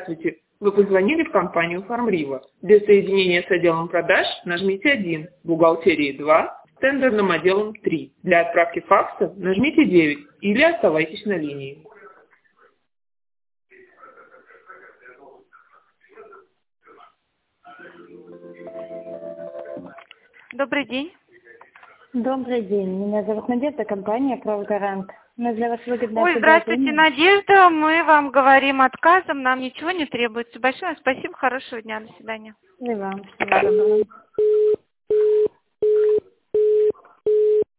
Здравствуйте. Вы позвонили в компанию «Фармрива». Для соединения с отделом продаж нажмите 1, бухгалтерии 2, с тендерным отделом 3. Для отправки факса нажмите 9 или оставайтесь на линии. Добрый день. Добрый день. Меня зовут Надежда, компания «Правгарант». У нас для вас выгодное Ой, здравствуйте, предложение. Надежда. Мы вам говорим отказом, нам ничего не требуется. Большое спасибо, хорошего дня, до свидания. И вам. Всего доброго.